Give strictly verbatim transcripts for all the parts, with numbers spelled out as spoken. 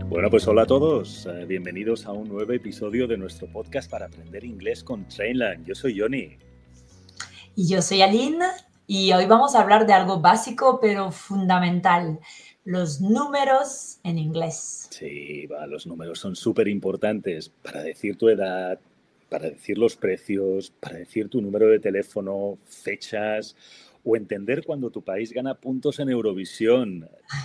Bueno, pues hola a todos. Eh, bienvenidos a un nuevo episodio de nuestro podcast para aprender inglés con Trainlang. Yo soy Johnny. Y yo soy Aline y hoy vamos a hablar de algo básico pero fundamental, los números en inglés. Sí, va, los números son súper importantes para decir tu edad, para decir los precios, para decir tu número de teléfono, fechas o entender cuando tu país gana puntos en Eurovisión.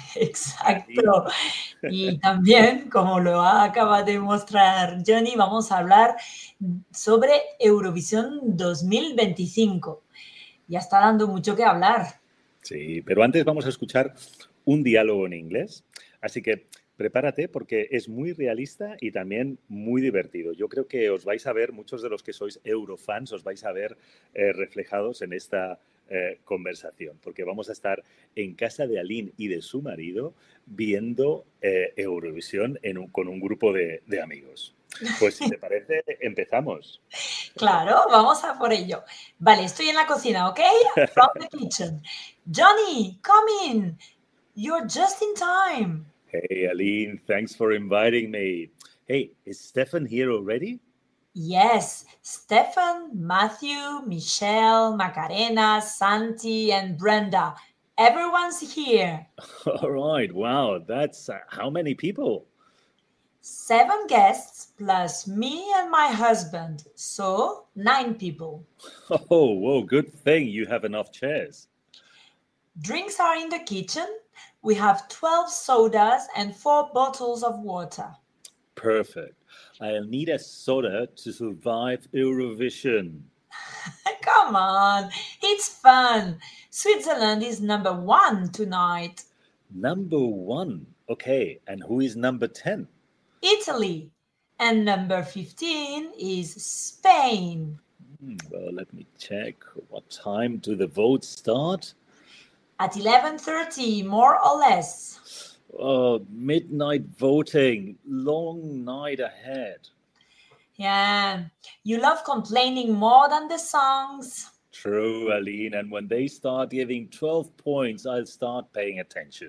Exacto. Y también, como lo acaba de mostrar Johnny, vamos a hablar sobre Eurovisión dos mil veinticinco. Ya está dando mucho que hablar. Sí, pero antes vamos a escuchar un diálogo en inglés. Así que prepárate porque es muy realista y también muy divertido. Yo creo que os vais a ver, muchos de los que sois eurofans, os vais a ver eh, reflejados en esta eh, conversación, porque vamos a estar en casa de Aline y de su marido viendo eh, Eurovisión en un, con un grupo de, de amigos. Pues si te parece, empezamos. Claro, vamos a por ello. Vale, estoy en la cocina, ¿ok? From the kitchen. Johnny, come in. You're just in time. Hey, Aline, thanks for inviting me. Hey, is Stefan here already? Yes, Stefan, Matthew, Michelle, Macarena, Santi, and Brenda. Everyone's here. All right, wow, that's uh, how many people? Seven guests plus me and my husband. So, nine people. Oh, whoa, good thing you have enough chairs. Drinks are in the kitchen. We have twelve sodas and four bottles of water. Perfect. I'll need a soda to survive Eurovision. Come on, it's fun. Switzerland is number one tonight. Number one. Okay, and who is number ten? Italy. And number fifteen is Spain. Hmm, well, let me check. What time do the votes start? At eleven thirty, more or less. Oh, midnight voting. Long night ahead. Yeah, you love complaining more than the songs. True, Aline. And when they start giving twelve points, I'll start paying attention.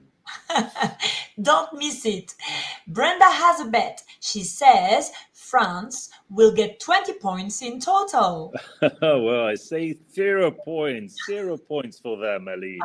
Don't miss it. Brenda has a bet. She says France will get twenty points in total. Well, I say zero points. Zero points for them, Aline.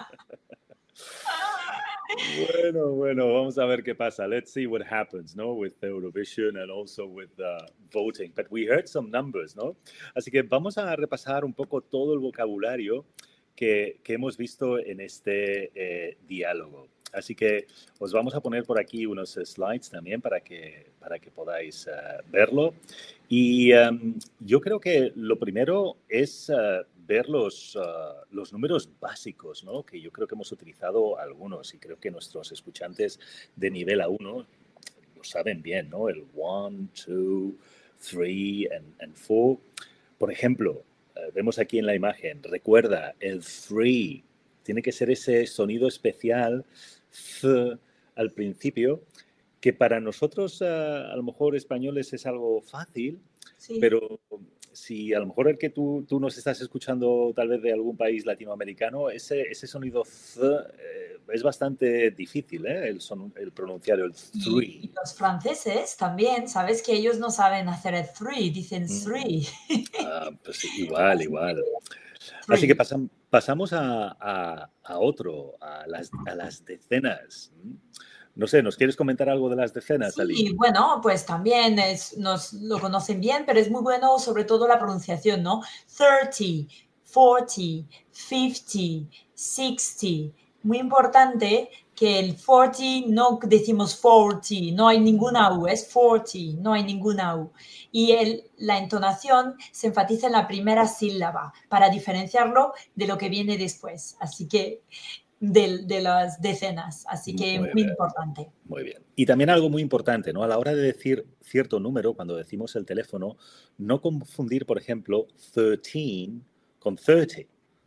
Bueno, bueno, vamos a ver qué pasa. Let's see what happens, ¿no? With Eurovision and also with uh, voting. But we heard some numbers, ¿no? Así que vamos a repasar un poco todo el vocabulario que, que hemos visto en este eh, diálogo. Así que os vamos a poner por aquí unos slides también para que, para que podáis uh, verlo. Y um, yo creo que lo primero es uh, ver los, uh, los números básicos, ¿no? Que yo creo que hemos utilizado algunos y creo que nuestros escuchantes de nivel A uno lo saben bien, ¿no? El one, two, three and, and four. Por ejemplo, uh, vemos aquí en la imagen, recuerda, el three tiene que ser ese sonido especial th al principio, que para nosotros uh, a lo mejor españoles es algo fácil, sí. Pero si a lo mejor el que tú, tú nos estás escuchando tal vez de algún país latinoamericano, ese, ese sonido th eh, es bastante difícil, ¿eh? el, son, el pronunciar el three. Y, y los franceses también, sabes que ellos no saben hacer el three, dicen three. Mm. Ah, pues igual, igual. Así que pasan, pasamos a, a, a otro, a las, a las decenas. No sé, ¿nos quieres comentar algo de las decenas, Sí, Ali? bueno, pues también es, nos lo conocen bien, pero es muy bueno sobre todo la pronunciación, ¿no? thirty, forty, fifty, sixty. Muy importante que el forty no decimos forty, no hay ninguna U, es forty, no hay ninguna U. Y el, la entonación se enfatiza en la primera sílaba para diferenciarlo de lo que viene después. Así que De, de las decenas, así que muy, muy importante. Muy bien. Y también algo muy importante, ¿no? A la hora de decir cierto número, cuando decimos el teléfono, no confundir, por ejemplo, thirteen con thirty.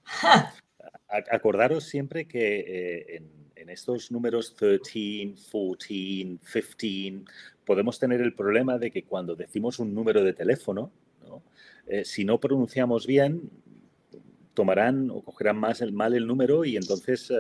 Acordaros siempre que eh, en, en estos números thirteen, fourteen, fifteen, podemos tener el problema de que cuando decimos un número de teléfono, ¿no? Eh, si no pronunciamos bien, tomarán o cogerán más el, mal el número y entonces eh,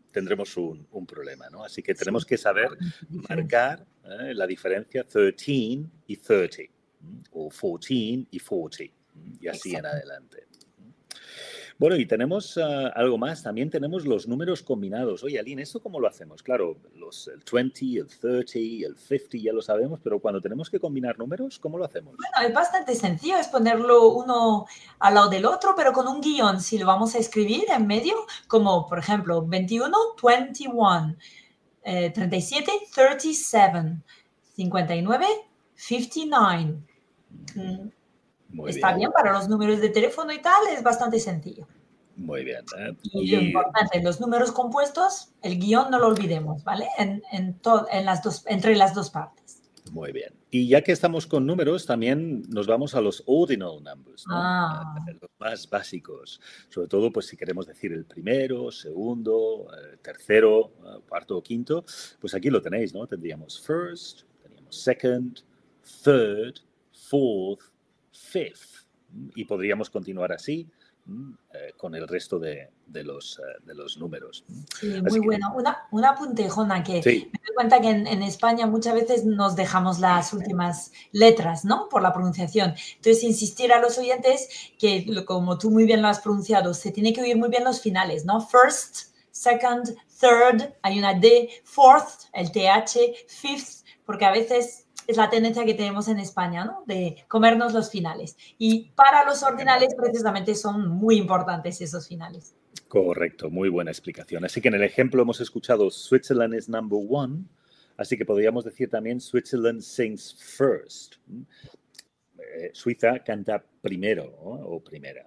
tendremos un, un problema, ¿no? Así que tenemos que saber marcar eh, la diferencia trece y treinta, o catorce y cuarenta, y así en adelante. Bueno, y tenemos uh, algo más. También tenemos los números combinados. Oye, Aline, ¿esto cómo lo hacemos? Claro, los, el veinte, el treinta, el cincuenta ya lo sabemos, pero cuando tenemos que combinar números, ¿cómo lo hacemos? Bueno, es bastante sencillo, es ponerlo uno al lado del otro, pero con un guión. Si lo vamos a escribir en medio, como por ejemplo veintiuno, veintiuno, eh, treinta y siete, treinta y siete, cincuenta y nueve, cincuenta y nueve. Mm. Muy Está bien. bien Para los números de teléfono y tal, es bastante sencillo. Muy bien. ¿eh? Y lo importante, los números compuestos, el guión no lo olvidemos, ¿vale? En, en, to, en las dos, entre las dos partes. Muy bien. Y ya que estamos con números, también nos vamos a los ordinal numbers, ¿no? Ah. Los más básicos. Sobre todo, pues si queremos decir el primero, segundo, eh, tercero, eh, cuarto o quinto, pues aquí lo tenéis, ¿no? Tendríamos first, teníamos second, third, fourth, fifth. Y podríamos continuar así eh, con el resto de, de, los, uh, de los números. Sí, muy Así que, bueno. Una, una puntejona que sí. me doy cuenta que en, en España muchas veces nos dejamos las últimas letras, ¿no? Por la pronunciación. Entonces, insistir a los oyentes que, como tú muy bien lo has pronunciado, se tiene que oír muy bien los finales, ¿no? First, second, third, hay una D, fourth, el T H, fifth, porque a veces es la tendencia que tenemos en España, ¿no? De comernos los finales. Y para los ordinales, precisamente, son muy importantes esos finales. Correcto, muy buena explicación. Así que en el ejemplo hemos escuchado Switzerland is number one, así que podríamos decir también Switzerland sings first. Eh, Suiza canta primero, ¿no? O primera.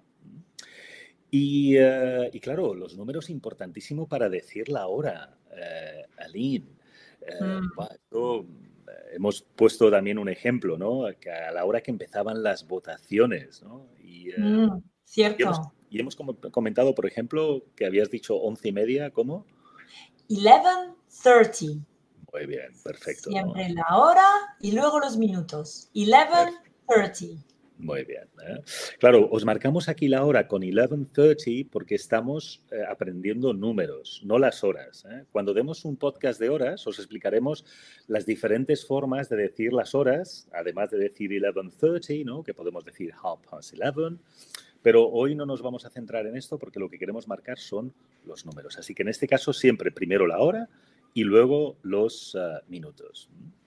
Y, uh, y claro, los números importantísimos para decir la hora, uh, Aline. Uh, mm. bueno, hemos puesto también un ejemplo, ¿no? Que a la hora que empezaban las votaciones, ¿no? Y, uh, mm, cierto. Y hemos, y hemos comentado, por ejemplo, que habías dicho once y media, ¿cómo? eleven thirty. Muy bien, perfecto. Siempre ¿no? la hora y luego los minutos. eleven thirty. Muy bien. ¿eh? Claro, os marcamos aquí la hora con eleven thirty porque estamos eh, aprendiendo números, no las horas. ¿eh? Cuando demos un podcast de horas, os explicaremos las diferentes formas de decir las horas, además de decir eleven thirty, ¿no? Que podemos decir half past eleven. Pero hoy no nos vamos a centrar en esto porque lo que queremos marcar son los números. Así que en este caso siempre primero la hora y luego los uh, minutos.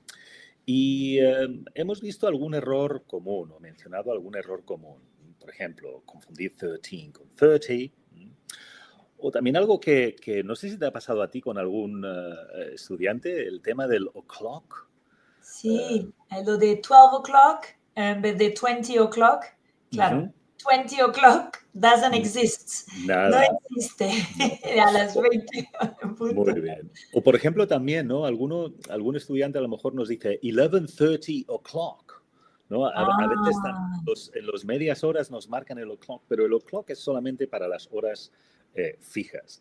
Y eh, hemos visto algún error común, o mencionado algún error común. Por ejemplo, confundir trece con treinta. O también algo que, que no sé si te ha pasado a ti con algún uh, estudiante, el tema del o'clock. Sí, uh, lo de twelve o'clock en vez de twenty o'clock. Claro, uh-huh. twenty o'clock doesn't exist. Nada. No existe no. A las veinte. Muy bien. O por ejemplo también, ¿no? Alguno, algún estudiante a lo mejor nos dice eleven thirty o'clock, ¿no? A, ah. a veces están los, en las medias horas nos marcan el o'clock, pero el o'clock es solamente para las horas eh, fijas.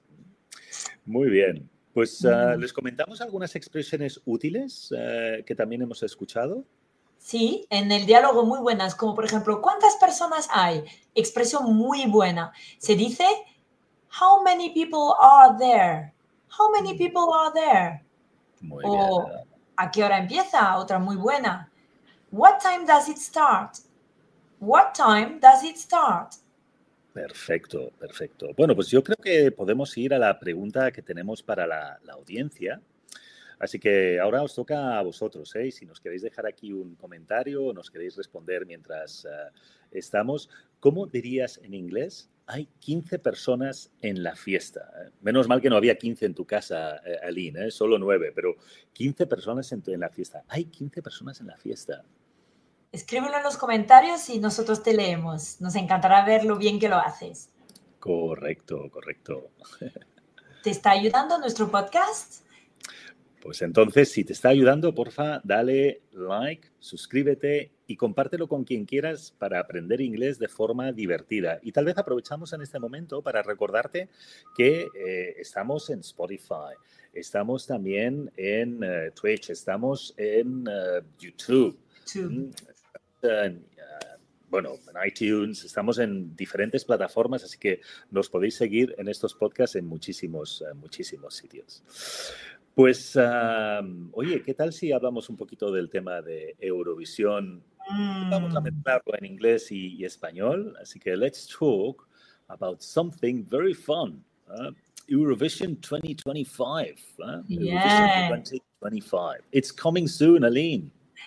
Muy bien. Pues uh, les comentamos algunas expresiones útiles uh, que también hemos escuchado. Sí, en el diálogo muy buenas, como por ejemplo, ¿cuántas personas hay? Expresión muy buena. Se dice, how many people are there? How many people are there? Muy o, bien. ¿eh? ¿A qué hora empieza? Otra muy buena. What time does it start? What time does it start? Perfecto, perfecto. Bueno, pues yo creo que podemos ir a la pregunta que tenemos para la, la audiencia. Así que ahora os toca a vosotros, ¿eh? Si nos queréis dejar aquí un comentario o nos queréis responder mientras uh, estamos, ¿cómo dirías en inglés? Hay quince personas en la fiesta. ¿eh? Menos mal que no había quince en tu casa, eh, Aline, ¿eh? Solo nueve, pero quince personas en, tu, en la fiesta. Hay quince personas en la fiesta. Escríbelo en los comentarios y nosotros te leemos. Nos encantará ver lo bien que lo haces. Correcto, correcto. ¿Te está ayudando nuestro podcast? Pues entonces, si te está ayudando, porfa, dale like, suscríbete y compártelo con quien quieras para aprender inglés de forma divertida. Y tal vez aprovechamos en este momento para recordarte que eh, estamos en Spotify, estamos también en uh, Twitch, estamos en uh, YouTube. YouTube. Uh, bueno, en iTunes, estamos en diferentes plataformas, así que nos podéis seguir en estos podcasts en muchísimos, uh, muchísimos sitios. Pues, uh, oye, ¿qué tal si hablamos un poquito del tema de Eurovisión? Mm. Vamos a mezclarlo en inglés y, y español, así que let's talk about something very fun. Uh, Eurovision twenty twenty-five. Uh, Yeah. Eurovision twenty twenty-five. It's coming soon, Aline.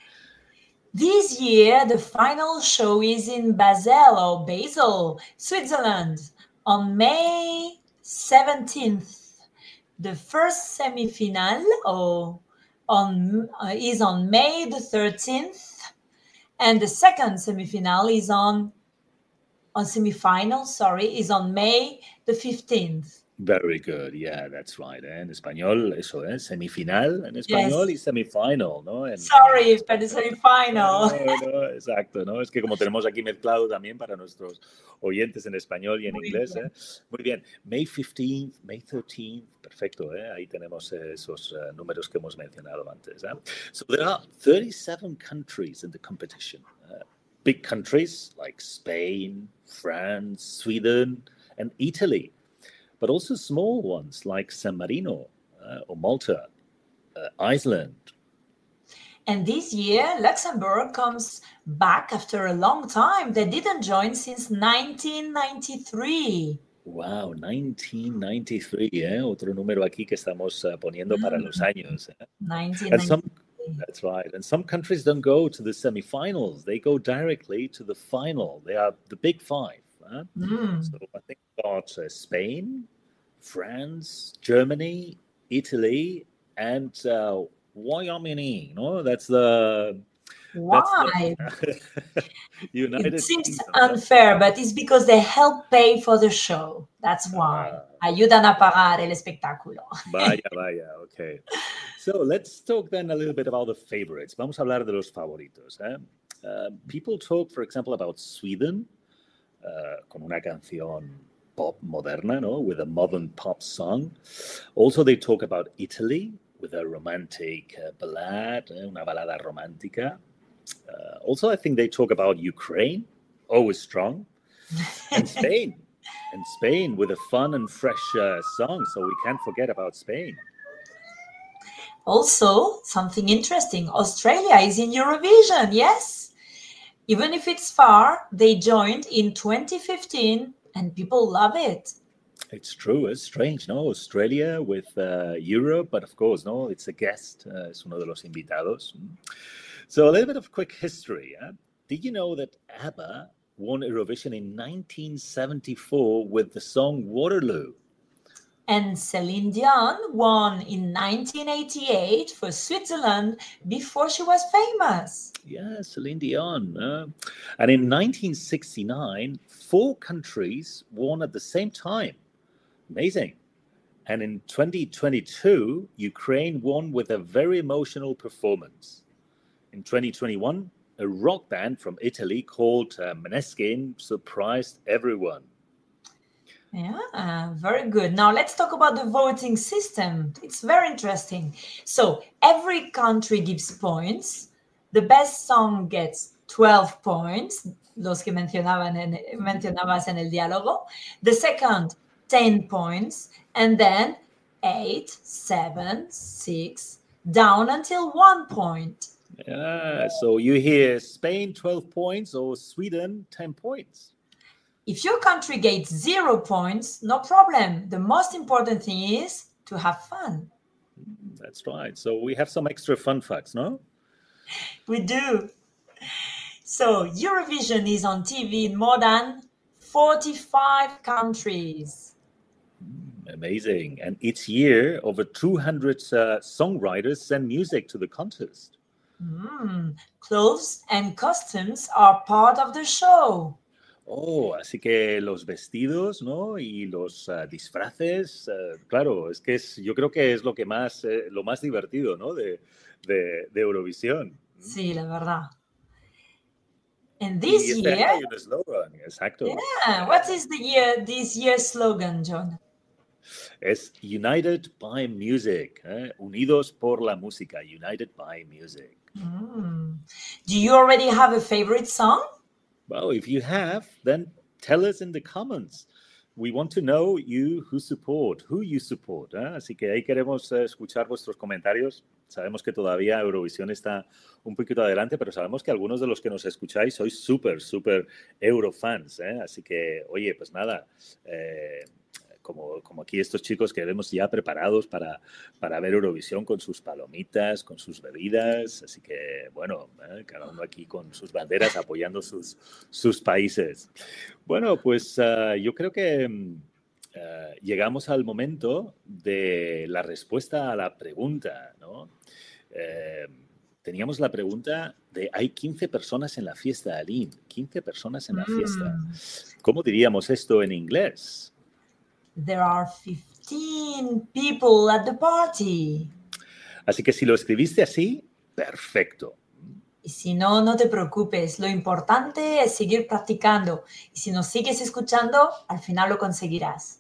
This year, the final show is in Basel or Basel, Switzerland, on May seventeenth. The first semi-final or on, uh, is on May the thirteenth, and the second semi-final is on, on semi-final, sorry, is on May the fifteenth. Very good, yeah, that's right. ¿eh? En español, eso es, ¿eh? Semifinal en español Yes. y semifinal, ¿no? En, Sorry, en but the semi-final. No, no, exacto, ¿no? Es que como tenemos aquí mezclado también para nuestros oyentes en español y en Muy inglés, bien. ¿eh? Muy bien. May fifteenth, May thirteenth, perfecto, ¿eh? Ahí tenemos eh, esos uh, números que hemos mencionado antes. ¿eh? So there are thirty-seven countries in the competition. Uh, big countries like Spain, France, Sweden, and Italy. But also small ones like San Marino uh, or Malta, uh, Iceland. And this year, Luxembourg comes back after a long time. They didn't join since nineteen ninety-three. Wow, nineteen ninety-three, ¿eh? Otro número aquí que estamos uh, poniendo para los años. ¿eh? And some, that's right. And some countries don't go to the semifinals. They go directly to the final. They are the big five. Huh? Mm. So I think about uh, Spain, France, Germany, Italy, and uh, Wyoming. No, that's the Why? That's the United It seems Kingdom. unfair, but it's because they help pay for the show. That's why. Ah. Ayudan a pagar el espectáculo. Vaya, vaya, okay. So let's talk then a little bit about the favorites. Vamos a hablar de los favoritos. ¿eh? Uh, people talk, for example, about Sweden, uh, con una canción pop moderna, no? With a modern pop song. Also, they talk about Italy with a romantic uh, ballad, eh? Una balada romántica. Uh, also, I think they talk about Ukraine, always strong, and Spain. And Spain with a fun and fresh uh, song, so we can't forget about Spain. Also, something interesting, Australia is in Eurovision, yes? Even if it's far, they joined in twenty fifteen and people love it. It's true, it's strange, no? Australia with uh, Europe, but of course, no, it's a guest, uh, es uno de los invitados. So a little bit of quick history. Huh? Did you know that ABBA won Eurovision in nineteen seventy-four with the song Waterloo? And Celine Dion won in nineteen eighty-eight for Switzerland before she was famous. Yeah, Celine Dion. Uh, and in nineteen sixty-nine, four countries won at the same time. Amazing. And in twenty twenty-two, Ukraine won with a very emotional performance. In twenty twenty-one, a rock band from Italy called uh, Måneskin surprised everyone. Yeah, very good. Now let's talk about the voting system. It's very interesting. So every country gives points. The best song gets twelve points, los que mencionaban en, mencionabas en el diálogo. The second, ten points. And then eight, seven, six, down until one point. Yeah, so you hear Spain twelve points or Sweden ten points. If your country gets zero points, no problem. The most important thing is to have fun. That's right. So we have some extra fun facts, no? We do. So Eurovision is on T V in more than forty-five countries. Amazing. And each year, over two hundred uh, songwriters send music to the contest. Mm. Clothes and costumes are part of the show. Oh, así que los vestidos, ¿no? Y los uh, disfraces, uh, claro, es que es, yo creo que es lo que más, eh, lo más divertido, ¿no? De, de, de Eurovisión. Sí, la verdad. And this y este year, hay un eslogan, exacto. Yeah, what is the year this year's slogan, John? Es United by Music, ¿eh? Unidos por la música, United by Music. Mm. Do you already have a favorite song? Well, if you have, then tell us in the comments. We want to know you who support, who you support. ¿eh? Así que ahí queremos eh, escuchar vuestros comentarios. Sabemos que todavía Eurovisión está un poquito adelante, pero sabemos que algunos de los que nos escucháis sois súper, súper Eurofans. ¿eh? Así que, oye, pues nada, eh, como, como aquí estos chicos que vemos ya preparados para, para ver Eurovisión con sus palomitas, con sus bebidas. Así que, bueno, ¿eh? cada uno aquí con sus banderas apoyando sus, sus países. Bueno, pues uh, yo creo que uh, llegamos al momento de la respuesta a la pregunta, ¿no? Eh, teníamos la pregunta de hay quince personas en la fiesta, Aline. quince personas en la fiesta. ¿Cómo diríamos esto en inglés? There are fifteen people at the party. Así que si lo escribiste así, perfecto. Y si no, no te preocupes. Lo importante es seguir practicando. Y si nos sigues escuchando, al final lo conseguirás.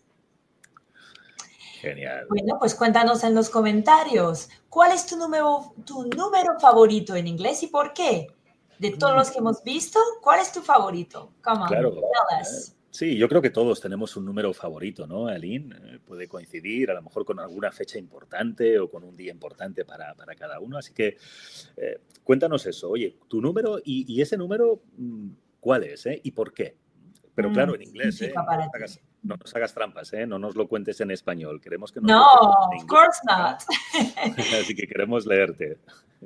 Genial. Bueno, pues cuéntanos en los comentarios. ¿Cuál es tu número, tu número favorito en inglés y por qué? De todos los que hemos visto, ¿cuál es tu favorito? Come on, claro. tell us. Sí, yo creo que todos tenemos un número favorito, ¿no, Aline? Eh, puede coincidir a lo mejor con alguna fecha importante o con un día importante para, para cada uno. Así que eh, cuéntanos eso. Oye, tu número y, y ese número, ¿cuál es? Eh? ¿Y por qué? Pero claro, en inglés, ¿eh? No nos hagas, no nos hagas trampas, ¿eh? No nos lo cuentes en español. Queremos que nos No, lo of course not. Así que queremos leerte.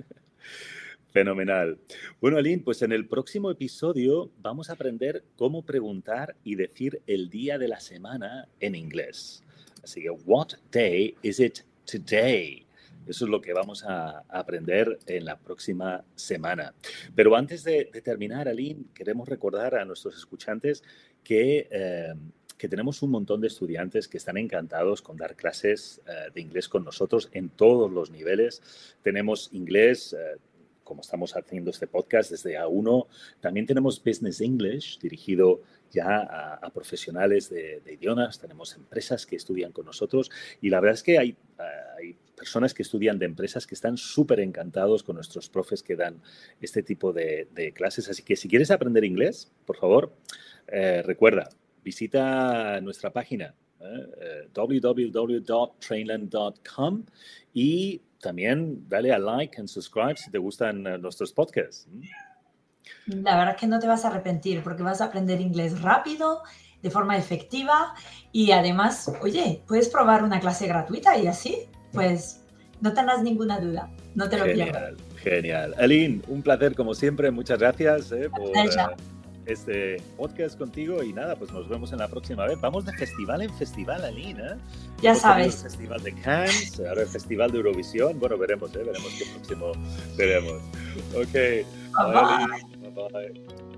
Fenomenal. Bueno, Aline, pues en el próximo episodio vamos a aprender cómo preguntar y decir el día de la semana en inglés. Así que, what day is it today? Eso es lo que vamos a aprender en la próxima semana. Pero antes de, de terminar, Aline, queremos recordar a nuestros escuchantes que, eh, que tenemos un montón de estudiantes que están encantados con dar clases eh, de inglés con nosotros en todos los niveles. Tenemos inglés, eh, como estamos haciendo este podcast desde A uno. También tenemos Business English, dirigido ya a, a profesionales de, de idiomas. Tenemos empresas que estudian con nosotros y la verdad es que hay, hay personas que estudian de empresas que están súper encantados con nuestros profes que dan este tipo de, de clases. Así que si quieres aprender inglés, por favor, eh, recuerda, visita nuestra página eh, w w w punto trainland punto com y también dale a like and subscribe si te gustan uh, nuestros podcasts. La verdad es que no te vas a arrepentir porque vas a aprender inglés rápido, de forma efectiva y además, oye, puedes probar una clase gratuita y así, pues no tengas ninguna duda, no te lo Genial, pierdas. Genial. Aline, un placer como siempre, muchas gracias eh, por uh, este podcast contigo y nada, pues nos vemos en la próxima vez. Vamos de festival en festival, Aline, ¿eh? Ya sabes. El Festival de Cannes, ahora el Festival de Eurovisión. Bueno, veremos, ¿eh? Veremos qué próximo veremos. Ok. Bye bye. Bye bye.